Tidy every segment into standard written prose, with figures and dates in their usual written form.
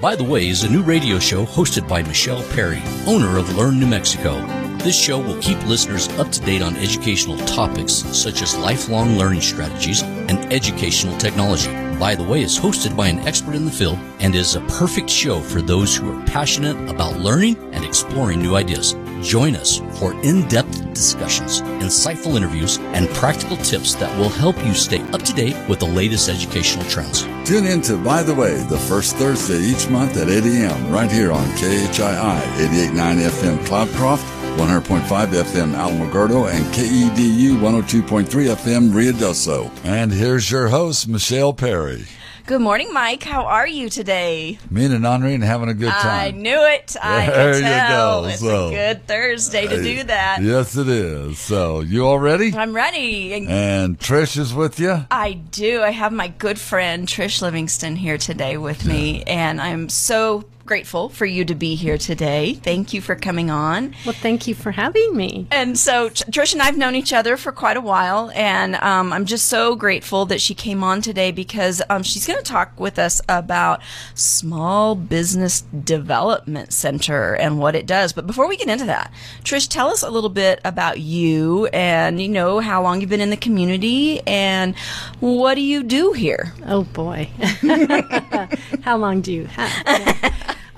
By the Way is a new radio show hosted by Michelle Perry, owner of Learn New Mexico. This show will keep listeners up to date on educational topics such as lifelong learning strategies and educational technology. By the Way is hosted by an expert in the field and is a perfect show for those who are passionate about learning and exploring new ideas. Join us for in-depth discussions, insightful interviews, and practical tips that will help you stay up to date with the latest educational trends. Tune in to By the Way the first Thursday each month at 8 a.m. right here on KHII 88.9 FM Cloudcroft, 100.5 FM Alamogordo, and KEDU 102.3 FM Ruidoso. And here's your host, Michelle Perry. Good morning, Mike. How are you today? Me and Andrea having a good time. I knew it. I there could tell. You go. It's a good Thursday to do that. Yes, it is. So, you all ready? I'm ready. And Trish is with you? I do. I have my good friend Trish Livingston here today with me, and I'm so grateful for you to be here today. Thank you for coming on. Well, thank you for having me. And so Trish and I have known each other for quite a while, and I'm just so grateful that she came on today because she's going to talk with us about Small Business Development Center and what it does. But before we get into that, Trish, tell us a little bit about you and, how long you've been in the community and what do you do here? Oh, boy. How long do you have?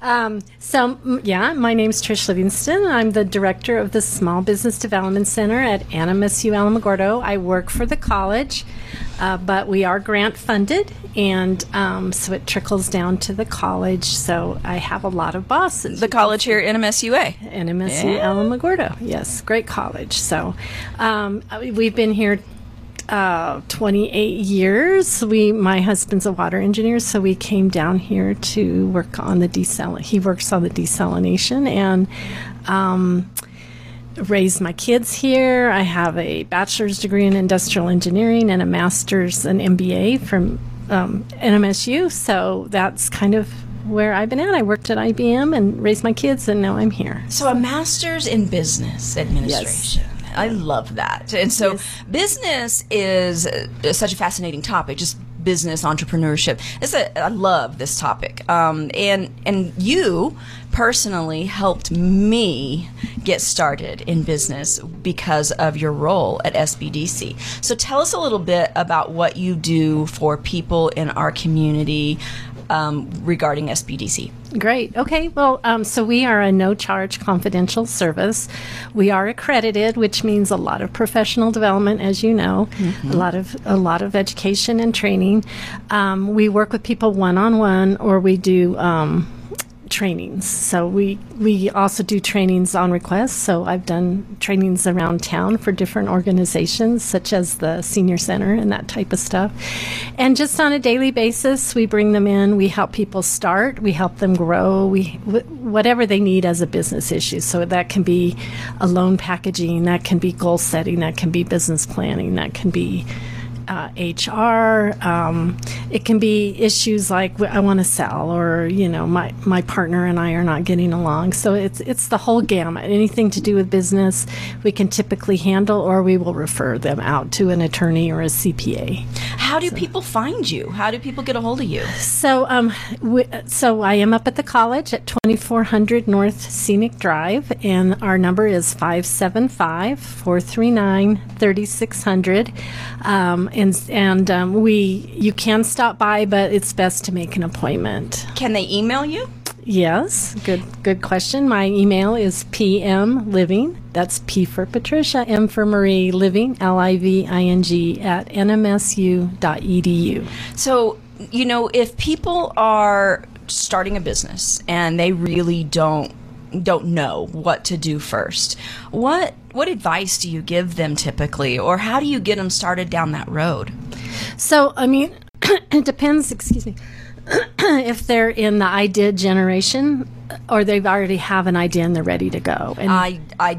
My name's Trish Livingston. I'm the director of the Small Business Development Center at NMSU Alamogordo. I work for the college, but we are grant funded, and so it trickles down to the college. So I have a lot of bosses. The college here at NMSUA. NMSU Alamogordo, yes, great college. So we've been here 28 years. My husband's a water engineer, so we came down here to work on he works on the desalination and raised my kids here. I have a bachelor's degree in industrial engineering and a master's and MBA from NMSU, so that's kind of where I've been at. I worked at IBM and raised my kids, and now I'm here. So a master's in business administration. Yes. I love that. And so business is such a fascinating topic, just business entrepreneurship. I love this topic. And you personally helped me get started in business because of your role at SBDC. So tell us a little bit about what you do for people in our community regarding SBDC. Great. Okay. Well, so we are a no-charge confidential service. We are accredited, which means a lot of professional development, as you know, a lot of education and training. We work with people one-on-one, or we do trainings. So we also do trainings on request. So I've done trainings around town for different organizations, such as the Senior Center and that type of stuff. And just on a daily basis, we bring them in. We help people start. We help them grow. Whatever they need as a business issue. So that can be a loan packaging. That can be goal setting. That can be business planning. That can be HR. It can be issues like I want to sell, or my partner and I are not getting along. So it's the whole gamut. Anything to do with business, we can typically handle, or we will refer them out to an attorney or a CPA. How do people find you? How do people get a hold of you? So I am up at the college at 2400 North Scenic Drive, and our number is 575-439-3600. You can stop by, but it's best to make an appointment. Can they email you? Yes, good question. My email is pmliving, that's P for Patricia, M for Marie, living, LIVING, at nmsu.edu. So, if people are starting a business and they really don't know what to do first, what advice do you give them typically, or how do you get them started down that road? So, it depends, if they're in the idea generation, or they've already have an idea and they're ready to go. And ID.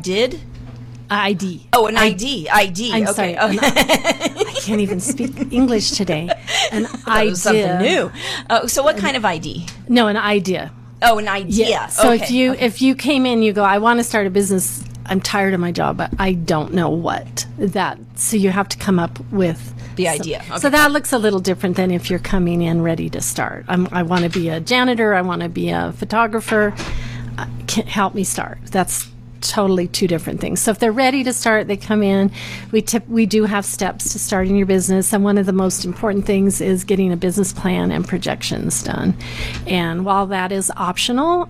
Oh, an ID. I'm okay. sorry. I can't even speak English today. An idea. Something new. So what kind of ID? No, an idea. Oh, an idea. Yeah. So okay. if you came in, you go, I want to start a business. I'm tired of my job, but I don't know what that. So you have to come up with The idea. Okay. So that looks a little different than if you're coming in ready to start. I want to be a janitor. I want to be a photographer. Help me start. That's totally two different things. So if they're ready to start, they come in. We do have steps to starting your business, and one of the most important things is getting a business plan and projections done. And while that is optional,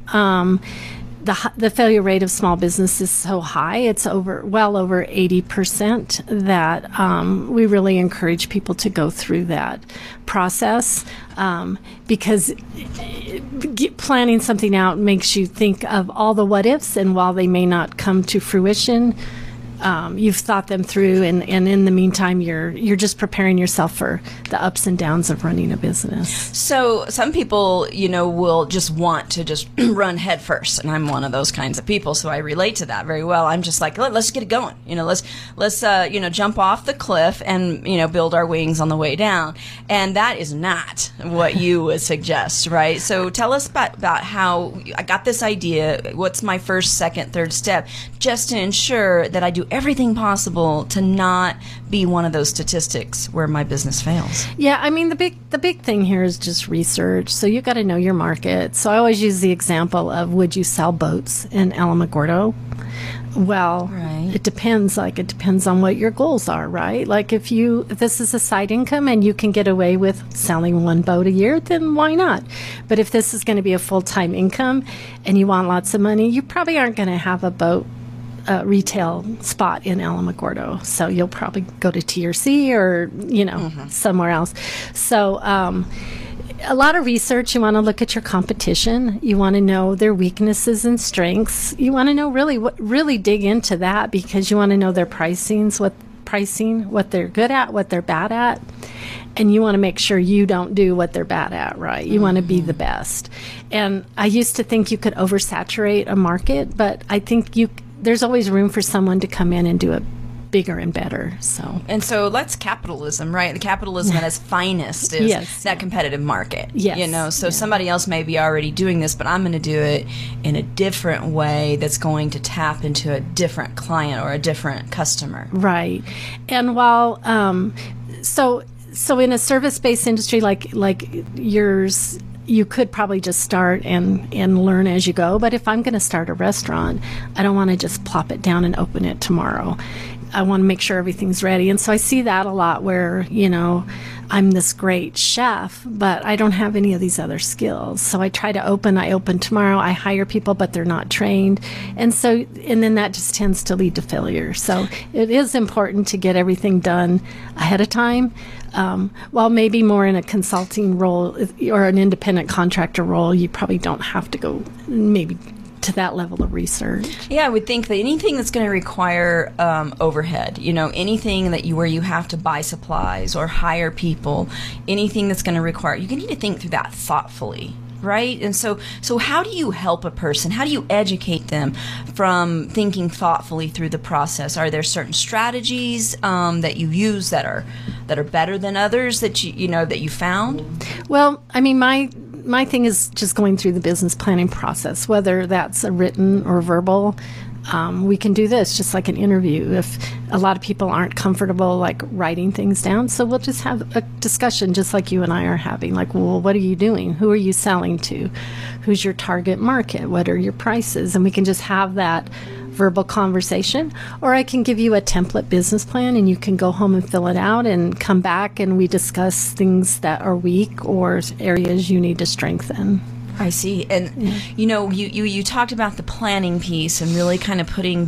the failure rate of small business is so high, it's well over 80%, that we really encourage people to go through that process, because planning something out makes you think of all the what ifs, and while they may not come to fruition, you've thought them through, and in the meantime, you're just preparing yourself for the ups and downs of running a business. So some people, will just want to just run head first, and I'm one of those kinds of people, so I relate to that very well. I'm just like, let's get it going. Let's jump off the cliff and build our wings on the way down, and that is not what you would suggest, right? So tell us about how I got this idea. What's my first, second, third step, just to ensure that I do everything possible to not be one of those statistics where my business fails. Yeah, I mean, the big thing here is just research. So you got to know your market. So I always use the example of, would you sell boats in Alamogordo? Well, right. It depends. It depends on what your goals are, right? Like if this is a side income and you can get away with selling one boat a year, then why not? But if this is going to be a full-time income and you want lots of money, you probably aren't going to have a boat retail spot in Alamogordo. So you'll probably go to TRC or, somewhere else. So a lot of research. You want to look at your competition. You want to know their weaknesses and strengths. You want to know really dig into that, because you want to know their what they're good at, what they're bad at. And you want to make sure you don't do what they're bad at, right? You want to be the best. And I used to think you could oversaturate a market, but I think there's always room for someone to come in and do it bigger and better. So that's capitalism, right? The capitalism at its finest is that competitive market. Yes. Somebody else may be already doing this, but I'm going to do it in a different way that's going to tap into a different client or a different customer. Right. And while so in a service-based industry like yours, you could probably just start and learn as you go. But if I'm going to start a restaurant, I don't want to just plop it down and open it tomorrow. I want to make sure everything's ready. And so I see that a lot where, I'm this great chef, but I don't have any of these other skills. So I open tomorrow, I hire people, but they're not trained. And then that just tends to lead to failure. So it is important to get everything done ahead of time. While maybe more in a consulting role or an independent contractor role, you probably don't have to go maybe to that level of research. Yeah, I would think that anything that's going to require overhead, anything where you have to buy supplies or hire people, anything that's going to require, you need to think through that thoughtfully. Right? And so how do you help a person? How do you educate them from thinking thoughtfully through the process? Are there certain strategies that you use that are better than others that you found? Well, I mean, my thing is just going through the business planning process, whether that's a written or verbal. We can do this just like an interview if a lot of people aren't comfortable writing things down. So we'll just have a discussion just like you and I are having. Well, what are you doing? Who are you selling to? Who's your target market? What are your prices? And we can just have that verbal conversation. Or I can give you a template business plan and you can go home and fill it out and come back and we discuss things that are weak or areas you need to strengthen. I see. And, you talked about the planning piece and really kind of putting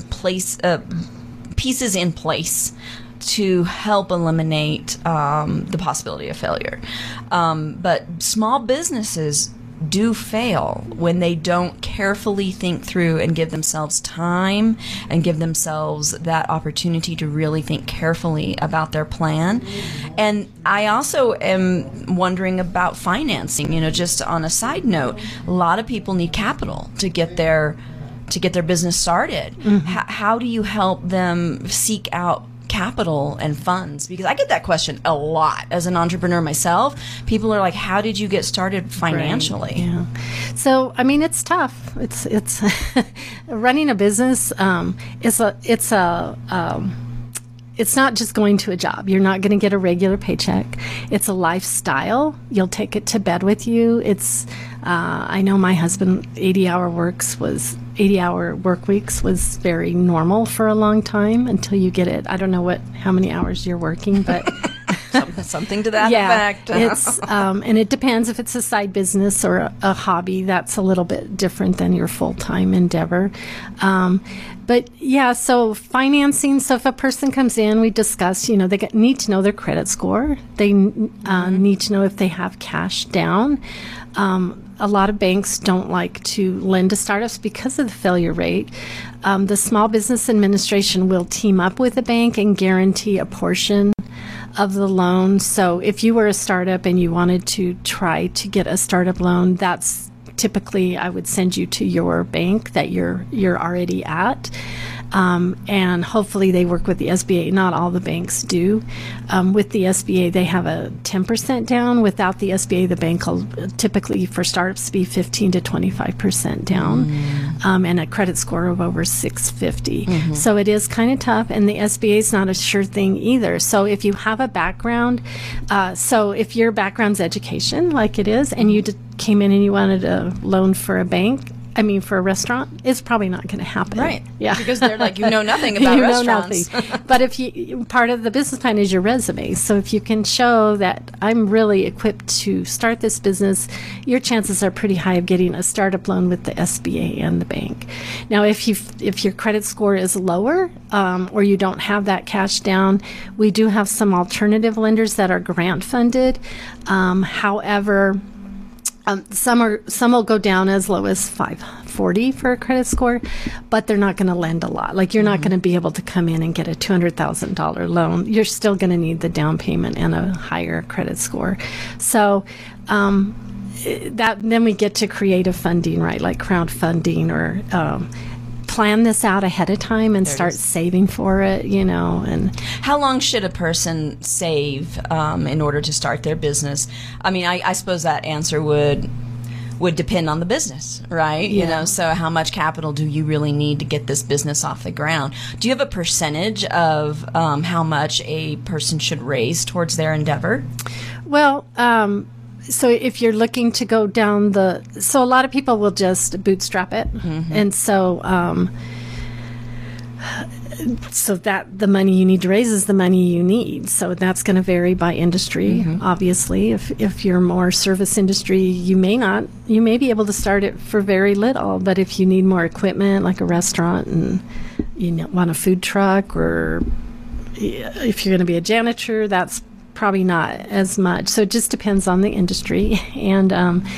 pieces in place to help eliminate the possibility of failure. But small businesses do fail when they don't carefully think through and give themselves time and give themselves that opportunity to really think carefully about their plan. And I also am wondering about financing. Just on a side note, a lot of people need capital to get their business started. Mm-hmm. How do you help them seek out capital and funds? Because I get that question a lot as an entrepreneur myself. People are like, how did you get started financially? Right. Yeah. So, I mean, it's tough. It's running a business. it's not just going to a job. You're not going to get a regular paycheck. It's a lifestyle. You'll take it to bed with you. It's, I know my husband, 80-hour work weeks was very normal for a long time until you get it. I don't know how many hours you're working, but something to that effect. It's, and it depends if it's a side business or a hobby. That's a little bit different than your full-time endeavor. But yeah, so financing. So if a person comes in, we discuss, they need to know their credit score. They need to know if they have cash down. A lot of banks don't like to lend to startups because of the failure rate. The Small Business Administration will team up with a bank and guarantee a portion of the loan. So if you were a startup and you wanted to try to get a startup loan, that's typically I would send you to your bank that you're already at. And hopefully they work with the SBA. Not all the banks do. With the SBA, they have a 10% down. Without the SBA, the bank will typically for startups be 15 to 25% down, and a credit score of over 650. So it is kind of tough, and the SBA is not a sure thing either. So if you have a background, so if your background's education, like it is, and you came in and you wanted a loan for a restaurant, it's probably not going to happen. Right. Yeah. Because they're like, nothing about restaurants. Know nothing. But if part of the business plan is your resume. So if you can show that I'm really equipped to start this business, your chances are pretty high of getting a startup loan with the SBA and the bank. Now, if your credit score is lower, or you don't have that cash down, we do have some alternative lenders that are grant funded. However, some will go down as low as 540 for a credit score, but they're not going to lend a lot. Like you're not going to be able to come in and get a $200,000 loan. You're still going to need the down payment and a higher credit score. So then we get to creative funding, right? Like crowdfunding or plan this out ahead of time and start saving for it, and how long should a person save in order to start their business? I suppose that answer would depend on the business, right? Yeah. So how much capital do you really need to get this business off the ground? Do you have a percentage of how much a person should raise towards their endeavor? Well, so if you're looking to go down so a lot of people will just bootstrap it. And so that the money you need to raise is the money you need. So that's going to vary by industry. Obviously, if you're more service industry, you may be able to start it for very little. But if you need more equipment, like a restaurant, and you want a food truck, or if you're going to be a janitor, that's probably not as much. So it just depends on the industry. And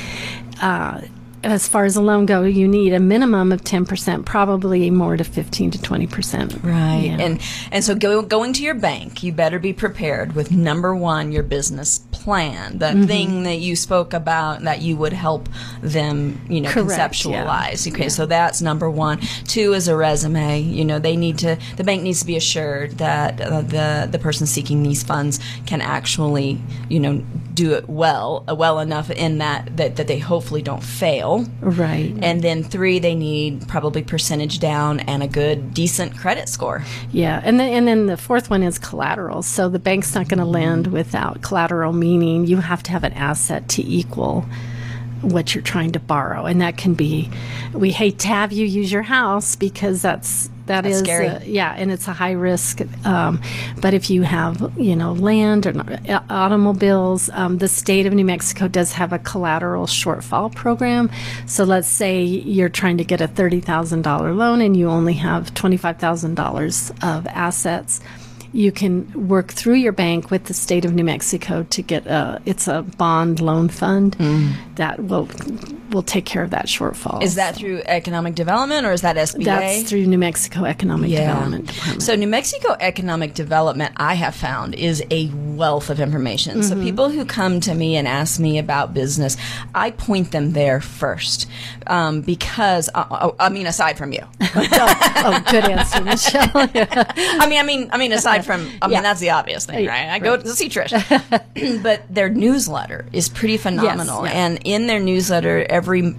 as far as a loan go, you need a minimum of 10%, probably more to 15 to 20%. Right. Yeah. And so going to your bank, you better be prepared with, number one, your business plan, the thing that you spoke about that you would help them, Correct, conceptualize. yeah. Okay, so that's number one. Two is a resume. The bank needs to be assured that the person seeking these funds can actually, do it well enough in that they hopefully don't fail. Right. And then three, they need probably percentage down and a good, decent credit score. Yeah, and then the fourth one is collateral. So the bank's not going to lend without collateral, meaning you have to have an asset to equal what you're trying to borrow. And that can be, we hate to have you use your house because that's scary. And it's a high risk. But if you have, land or automobiles, the state of New Mexico does have a collateral shortfall program. So let's say you're trying to get a $30,000 loan and you only have $25,000 of assets. You can work through your bank with the state of New Mexico to get it's a bond loan fund that will take care of that shortfall. Is that through economic development or is that SBA? That's through New Mexico Economic Development Department. So New Mexico Economic Development, I have found, is a wealth of information. So people who come to me and ask me about business, I point them there first because, aside from you. Good answer, Michelle. Aside from, that's the obvious thing, right? I go to see Trish. But their newsletter is pretty phenomenal. Yes, and in their newsletter, every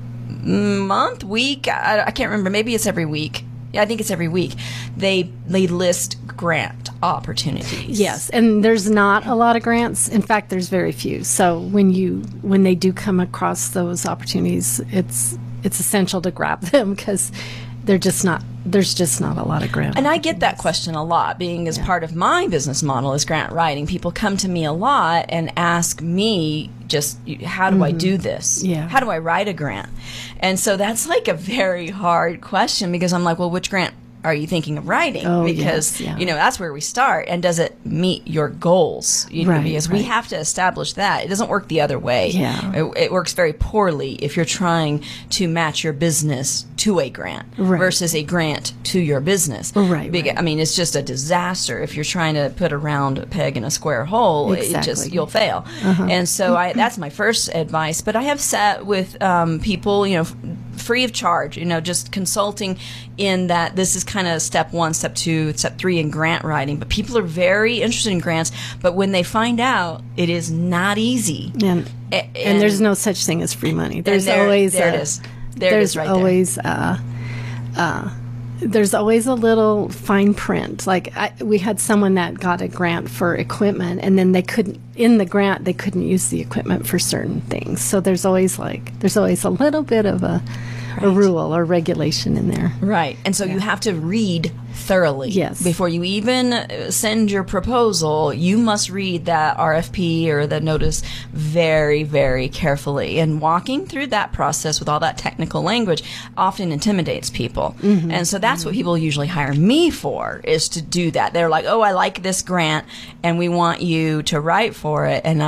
week, I can't remember, maybe it's every week. Yeah, I think it's every week. They list grant opportunities. Yes, and there's not a lot of grants. In fact, there's very few. So when they do come across those opportunities, it's essential to grab them because there's just not a lot of grant. And I get that question a lot, being as part of my business model is grant writing. People come to me a lot and ask me just, how do I do this? Yeah. How do I write a grant? And so that's like a very hard question because I'm like, well, which grant are you thinking of writing? Because, that's where we start. And does it meet your goals? Because we have to establish that. It doesn't work the other way. Yeah. It works very poorly if you're trying to match your business to a grant versus a grant to your business. Right. I mean, it's just a disaster. If you're trying to put a round peg in a square hole, you'll fail. And so that's my first advice. But I have sat with people, free of charge, just consulting in that this is kind of step 1, step 2, step 3 in grant writing. But people are very interested in grants, but when they find out it is not easy. And there's no such thing as free money. There's always there's always a little fine print. Like we had someone that got a grant for equipment, and then they couldn't use the equipment for certain things. So there's always a little bit of a rule or regulation in there. Right. And so you have to read thoroughly. Yes. Before you even send your proposal, you must read that RFP or the notice very, very carefully. And walking through that process with all that technical language often intimidates people. And so that's what people usually hire me for, is to do that. They're like, oh, I like this grant and we want you to write for it. And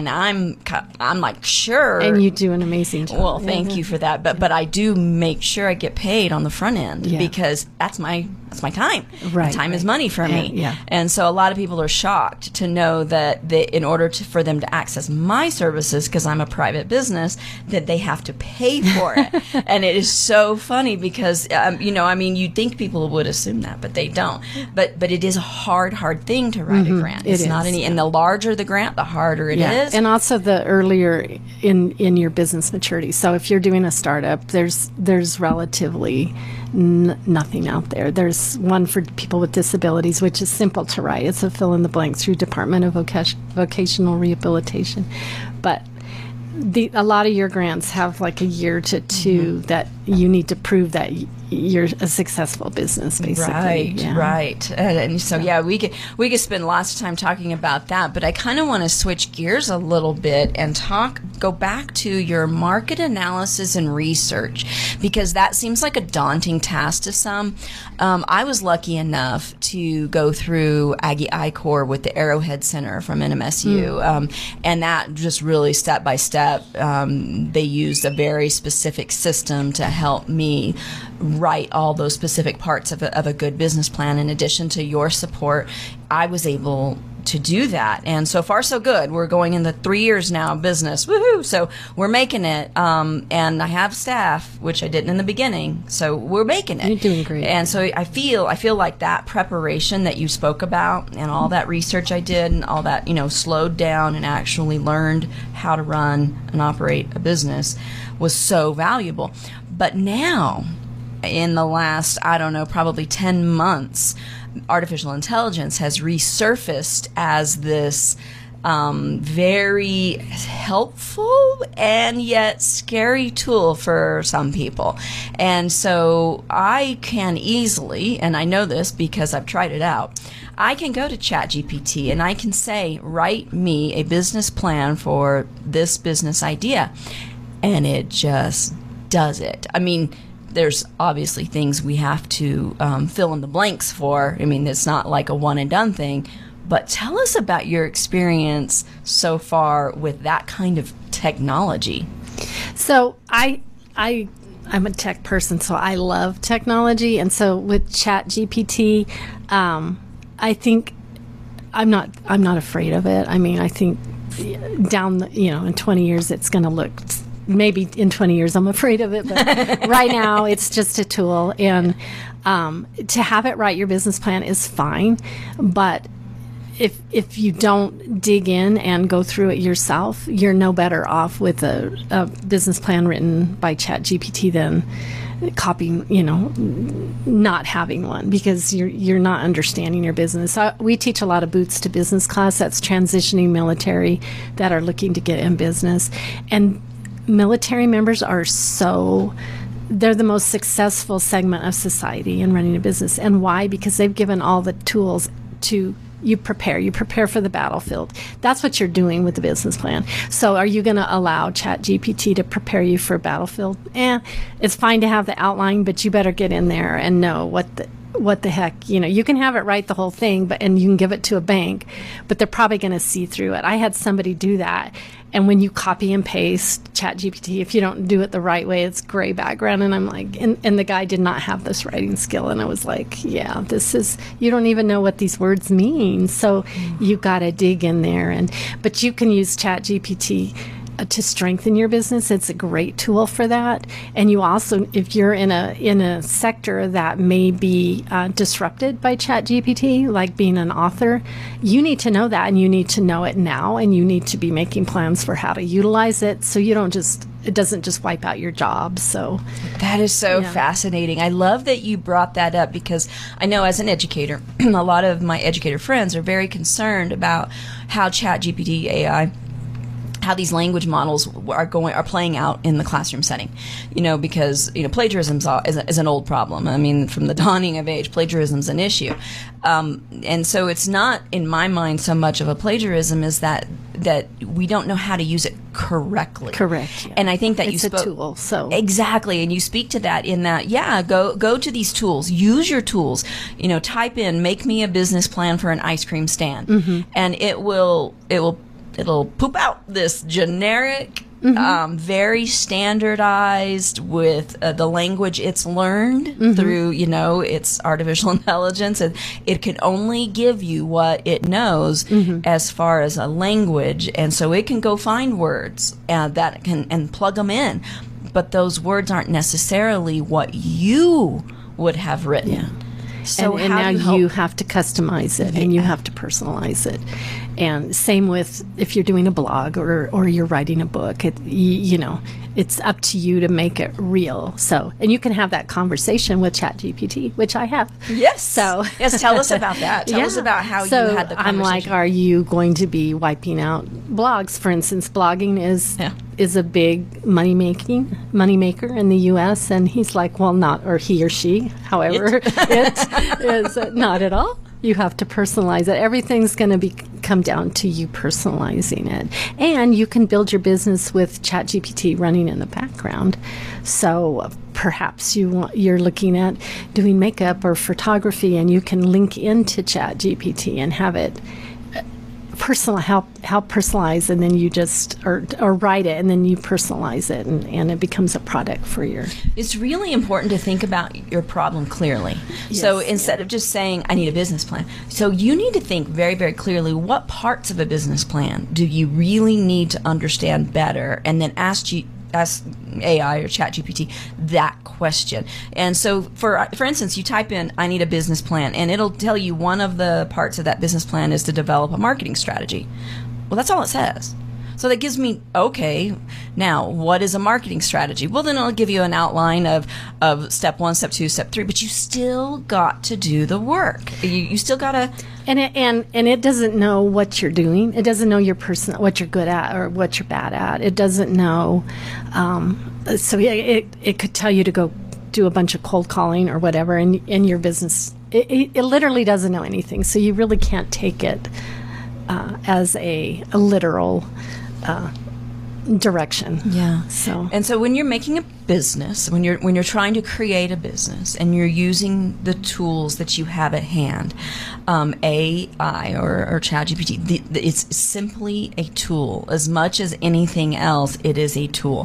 I'm like, sure. And you do an amazing job. Well, thank you for that. But I do make sure I get paid on the front end because that's my time. Right. Time is money for me. Yeah. And so a lot of people are shocked to know that in order for them to access my services, because I'm a private business, that they have to pay for it. And it is so funny because, you'd think people would assume that, but they don't. But it is a hard thing to write a grant. It's not any, and the larger the grant, the harder it is. And also the earlier in your business maturity. So if you're doing a startup, there's relatively nothing out there. There's one for people with disabilities, which is simple to write. It's a fill in the blank through Department of Vocational Rehabilitation. But a lot of your grants have like a year to 2 that you need to prove that you're a successful business, basically. Right. And so, we could spend lots of time talking about that, but I kind of want to switch gears a little bit and go back to your market analysis and research, because that seems like a daunting task to some. I was lucky enough to go through Aggie I-Corps with the Arrowhead Center from NMSU, and that just really step by step, they used a very specific system to help me write all those specific parts of a good business plan. In addition to your support, I was able to do that, and so far so good. We're going into 3 years now of business. Woohoo! So we're making it, and I have staff, which I didn't in the beginning, so we're making it. You're doing great. And so I feel like that preparation that you spoke about and all that research I did and all that, slowed down and actually learned how to run and operate a business was so valuable. But now, in the last, probably 10 months, artificial intelligence has resurfaced as this very helpful and yet scary tool for some people. And so I can easily, and I know this because I've tried it out, I can go to ChatGPT and I can say, write me a business plan for this business idea. And it just does it. I mean, there's obviously things we have to fill in the blanks for. I mean, it's not like a one and done thing. But tell us about your experience so far with that kind of technology. So I'm a tech person, so I love technology. And so with ChatGPT, I think I'm not afraid of it. I mean, I think in 20 years it's going to look. Maybe in 20 years I'm afraid of it, but right now it's just a tool. And to have it write your business plan is fine, but if you don't dig in and go through it yourself, you're no better off with a business plan written by ChatGPT than copying, not having one, because you're not understanding your business. We teach a lot of boots to business class. That's transitioning military that are looking to get in business, and military members they're the most successful segment of society in running a business. And why? Because they've given all the tools to you prepare for the battlefield. That's what you're doing with the business plan. So are you going to allow ChatGPT to prepare you for a battlefield? It's fine to have the outline, but you better get in there and know what the heck, you can have it write the whole thing, and you can give it to a bank, but they're probably going to see through it. I had somebody do that. And when you copy and paste ChatGPT, if you don't do it the right way, it's gray background. And I'm like, and the guy did not have this writing skill. And I was like, yeah, you don't even know what these words mean. So you got to dig in there. But you can use ChatGPT to strengthen your business. It's a great tool for that. And you also, if you're in a sector that may be disrupted by ChatGPT, like being an author, you need to know that, and you need to know it now, and you need to be making plans for how to utilize it, so it doesn't just wipe out your job. So that is so fascinating. I love that you brought that up, because I know as an educator, a lot of my educator friends are very concerned about how ChatGPT AI, how these language models are playing out in the classroom setting, because plagiarism is an old problem. I mean, from the dawning of age, plagiarism is an issue, and so it's not, in my mind, so much of a plagiarism as that we don't know how to use it correctly. Correct. Yeah. And I think that it's a tool. So exactly, and you speak to that in that, go to these tools, use your tools. Type in, make me a business plan for an ice cream stand, and it'll poop out this generic, very standardized with the language it's learned through, its artificial intelligence. And it can only give you what it knows as far as a language. And so it can go find words that and plug them in. But those words aren't necessarily what you would have written. Yeah. So and now you have to customize it, and you have to personalize it. And same with if you're doing a blog or you're writing a book, it's up to you to make it real. So, and you can have that conversation with ChatGPT, which I have. Yes. So, yes, tell us about that. Tell us about how you had the conversation. I'm like, are you going to be wiping out blogs? For instance, blogging is a big money maker in the U.S. And he's like, well, not, or he or she, however, it is not at all. You have to personalize it. Everything's going to come down to you personalizing it. And you can build your business with ChatGPT running in the background. So perhaps you're looking at doing makeup or photography, and you can link into ChatGPT and have it help personalize, and then you just or write it, and then you personalize it, and it becomes a product for your. It's really important to think about your problem clearly. Yes, so instead of just saying, I need a business plan, so you need to think very, very clearly, what parts of a business plan do you really need to understand better, and then ask AI or ChatGPT that question. And so, for instance, you type in, I need a business plan, and it'll tell you one of the parts of that business plan is to develop a marketing strategy. Well, that's all it says. So that gives me, okay, now what is a marketing strategy? Well, then it'll give you an outline of step 1, step 2, step 3, but you still got to do the work. You still got to. And it doesn't know what you're doing. It doesn't know what you're good at or what you're bad at. It doesn't know. So it could tell you to go do a bunch of cold calling or whatever in your business. It literally doesn't know anything. So you really can't take it as a literal direction. Yeah. So when you're making a business, when you're trying to create a business, and you're using the tools that you have at hand, AI or ChatGPT, it's simply a tool. As much as anything else, it is a tool.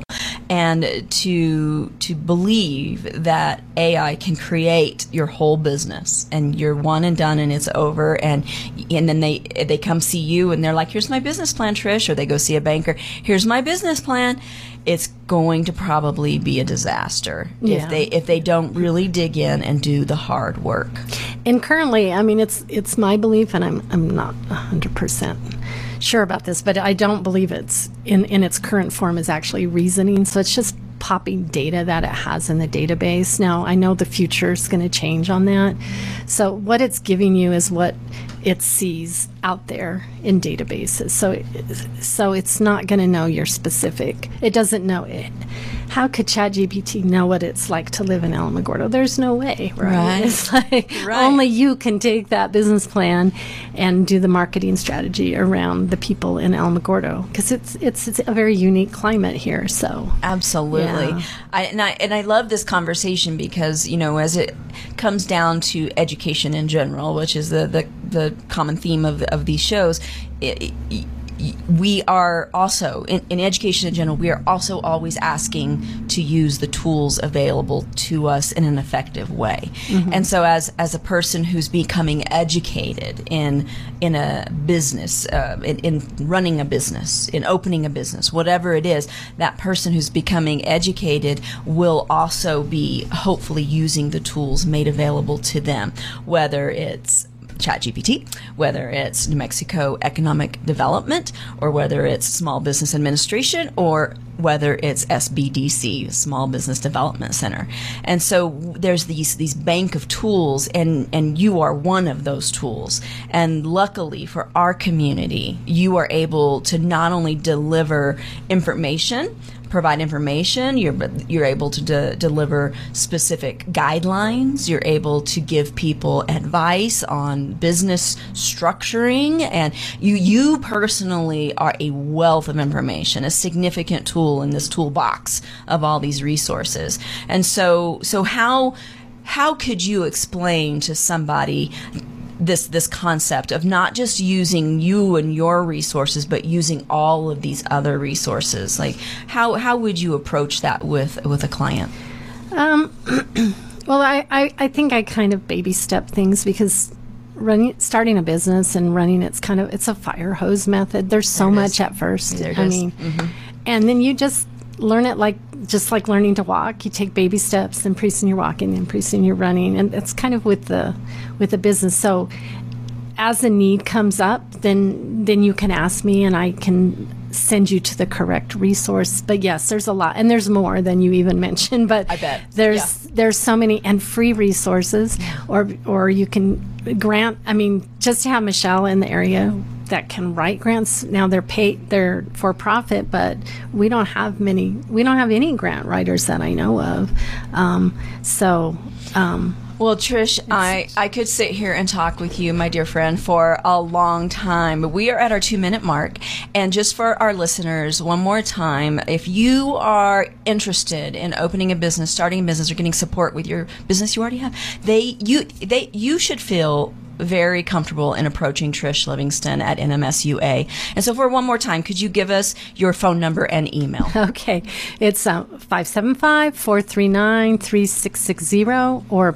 and to believe that AI can create your whole business and you're one and done and it's over, and then they come see you and they're like, here's my business plan, Trish, or they go see a banker, here's my business plan. It's going to probably be a disaster if they don't really dig in and do the hard work. And currently, I mean, it's my belief, and I'm not 100% sure about this, but I don't believe it's in its current form is actually reasoning. So it's just popping data that it has in the database. Now, I know the future is going to change on that. So what it's giving you is what it sees out there in databases. So it's not going to know your specific. It doesn't know it. How could ChatGPT know what it's like to live in Alamogordo? There's no way, right? It's like only you can take that business plan and do the marketing strategy around the people in Alamogordo, because it's a very unique climate here. So absolutely, yeah. I love this conversation because, you know, as it comes down to education in general, which is the common theme of these shows, we are also, in education in general, we are also always asking to use the tools available to us in an effective way. Mm-hmm. And so as a person who's becoming educated in a business, in running a business, in opening a business, whatever it is, that person who's becoming educated will also be hopefully using the tools made available to them, whether it's ChatGPT, whether it's New Mexico Economic Development, or whether it's Small Business Administration, or whether it's SBDC, Small Business Development Center. And so there's these bank of tools, and you are one of those tools. And luckily for our community, you are able to not only deliver information, provide information, you're able to deliver specific guidelines, you're able to give people advice on business structuring, and you personally are a wealth of information, a significant tool in this toolbox of all these resources. And so how could you explain to somebody this concept of not just using you and your resources, but using all of these other resources? Like, how would you approach that with a client? Well, I think I kind of baby step things, because starting a business and running it's a fire hose method. There's so much at first. And then you just learn it just like learning to walk. You take baby steps, then pretty soon you're walking, then pretty soon you're running, and it's kind of with the business. So as a need comes up, then you can ask me, and I can send you to the correct resource. But yes, there's a lot, and there's more than you even mentioned. But I bet there's so many, and free resources, or you can grant. I mean, just to have Michelle in the area that can write grants. Now they're for profit, but we don't have any grant writers that I know of. Well, Trish, I could sit here and talk with you, my dear friend, for a long time. But we are at our 2-minute mark. And just for our listeners, one more time, if you are interested in opening a business, starting a business, or getting support with your business you already have, you should feel very comfortable in approaching Trish Livingston at NMSUA. And so for one more time, could you give us your phone number and email? Okay. It's 575-439-3660 or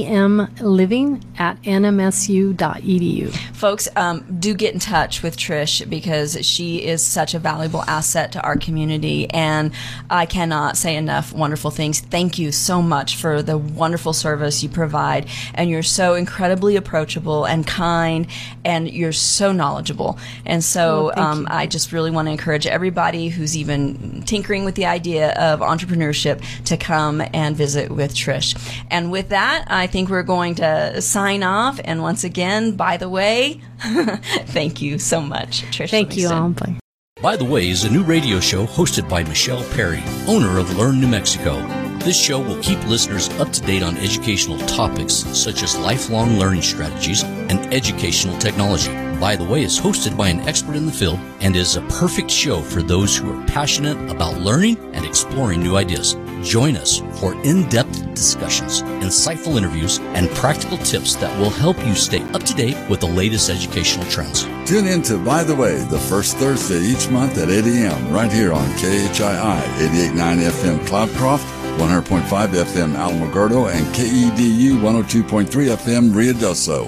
pmliving@nmsu.edu. Folks, do get in touch with Trish, because she is such a valuable asset to our community, and I cannot say enough wonderful things. Thank you so much for the wonderful service you provide, and you're so incredibly approachable and kind, and you're so knowledgeable. And so I just really want to encourage everybody who's even tinkering with the idea of entrepreneurship to come and visit with Trish. And with that, I think we're going to sign off. And once again, by the way, thank you so much, Trish. Thank you all. Bye. By the Way is a new radio show hosted by Michelle Perry, owner of Learn New Mexico. This show will keep listeners up to date on educational topics such as lifelong learning strategies and educational technology. By the Way is hosted by an expert in the field and is a perfect show for those who are passionate about learning and exploring new ideas. Join us for in-depth discussions, insightful interviews, and practical tips that will help you stay up to date with the latest educational trends. Tune in to By the Way the first Thursday each month at 8 a.m. right here on KHII 88.9 FM Cloudcroft, 100.5 FM Alamogordo, and KEDU 102.3 FM Ruidoso.